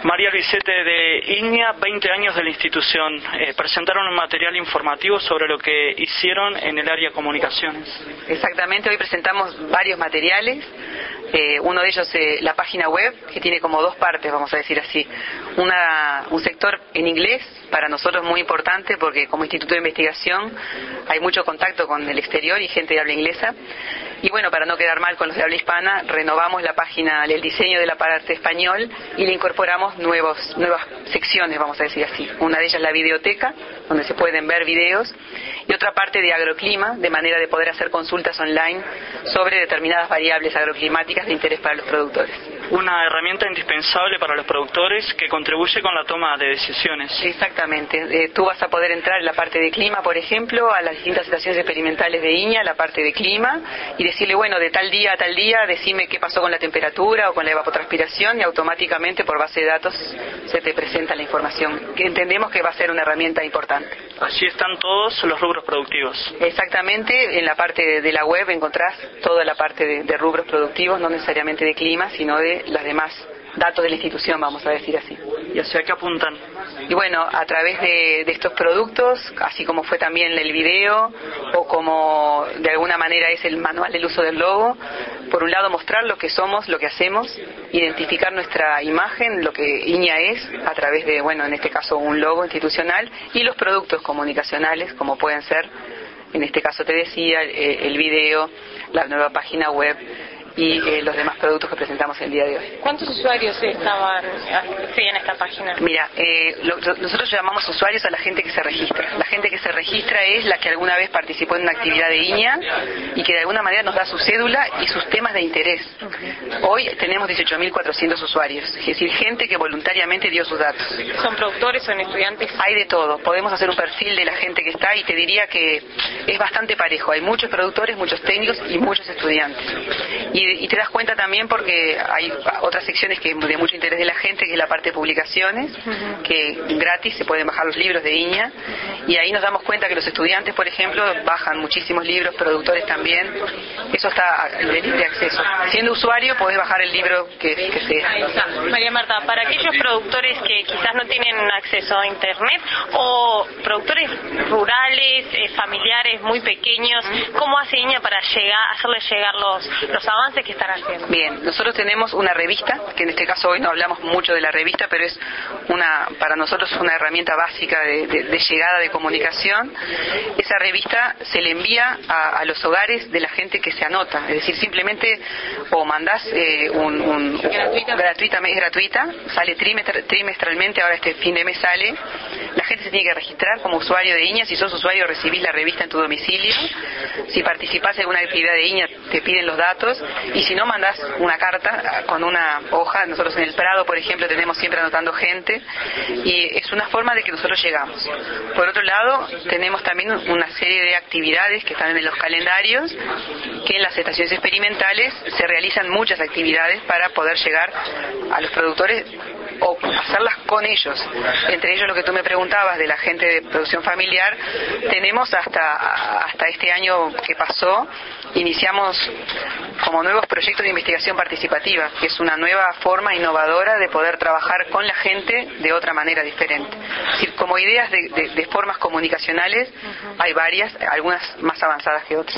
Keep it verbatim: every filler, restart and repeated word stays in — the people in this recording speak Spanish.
María Luisette de Iña, veinte años de la institución. Eh, presentaron un material informativo sobre lo que hicieron en el área de comunicaciones. Exactamente, hoy presentamos varios materiales. Eh, uno de ellos, eh, la página web, que tiene como dos partes, vamos a decir así. Una, un sector en inglés, para nosotros muy importante, porque como instituto de investigación hay mucho contacto con el exterior y gente de habla inglesa. Y bueno, para no quedar mal con los de habla hispana, renovamos la página, el diseño de la parte español y le incorporamos nuevos, nuevas secciones, vamos a decir así. Una de ellas la videoteca, donde se pueden ver videos, y otra parte de agroclima, de manera de poder hacer consultas online sobre determinadas variables agroclimáticas de interés para los productores. Una herramienta indispensable para los productores que contribuye con la toma de decisiones. Exactamente. Eh, tú vas a poder entrar en la parte de clima, por ejemplo, a las distintas estaciones experimentales de Iña, la parte de clima, y decirle, bueno, de tal día a tal día, decime qué pasó con la temperatura o con la evapotranspiración, y automáticamente por base de datos se te presenta la información, que entendemos que va a ser una herramienta importante. Allí están todos los rubros productivos. Exactamente. En la parte de, de la web encontrás toda la parte de, de rubros productivos, no necesariamente de clima, sino de las demás datos de la institución, vamos a decir así. ¿Y hacia qué apuntan? Y bueno, a través de, de estos productos, así como fue también el video, o como de alguna manera es el manual del uso del logo, por un lado mostrar lo que somos, lo que hacemos, identificar nuestra imagen, lo que Iña es, a través de, bueno, en este caso un logo institucional, y los productos comunicacionales, como pueden ser, en este caso te decía, eh, el video, la nueva página web, y eh, los demás productos que presentamos el día de hoy. ¿Cuántos usuarios estaban siguen esta página? Mira, eh, lo, nosotros llamamos usuarios a la gente que se registra. La gente que se registra es la que alguna vez participó en una actividad de Iña y que de alguna manera nos da su cédula y sus temas de interés. Okay. Hoy tenemos dieciocho mil cuatrocientos usuarios, es decir, gente que voluntariamente dio sus datos. ¿Son productores, son estudiantes? Hay de todo. Podemos hacer un perfil de la gente que está y te diría que es bastante parejo. Hay muchos productores, muchos técnicos y muchos estudiantes. Y Y te das cuenta también porque hay otras secciones que de mucho interés de la gente, que es la parte de publicaciones, uh-huh. que gratis se pueden bajar los libros de Iña, y ahí nos damos cuenta que los estudiantes, por ejemplo, bajan muchísimos libros, productores también. Eso está de libre acceso. Siendo usuario podés bajar el libro que, que sea. María Marta, para aquellos productores que quizás no tienen acceso a internet o productores rurales, eh, familiares, muy pequeños, ¿cómo hace Iña para llegar, hacerles llegar los, los avances que están haciendo? Bien, nosotros tenemos una revista, que en este caso hoy no hablamos mucho de la revista, pero es una, para nosotros una herramienta básica de, de, de llegada de comunicación. Esa revista se le envía a, a los hogares de la gente que se anota, es decir, simplemente o mandás eh, un, un ¿Gratuita? gratuita, es gratuita, sale trimestr, trimestralmente, ahora este fin de mes sale. La gente se tiene que registrar como usuario de Iña. Si sos usuario recibís la revista en tu domicilio. Si participás en una actividad de Iña te piden los datos, y si no mandás una carta con una hoja. Nosotros en el Prado, por ejemplo, tenemos siempre anotando gente, y es una forma de que nosotros llegamos. Por otro lado, tenemos también una serie de actividades que están en los calendarios, que en las estaciones experimentales se realizan muchas actividades para poder llegar a los productores o hacerlas con ellos. Entre ellos lo que tú me preguntabas de la gente de producción familiar, tenemos hasta, hasta este año que pasó, iniciamos como nuevos proyectos de investigación participativa, que es una nueva forma innovadora de poder trabajar con la gente de otra manera diferente. Es decir, como ideas de, de, de formas comunicacionales, hay varias, algunas más avanzadas que otras.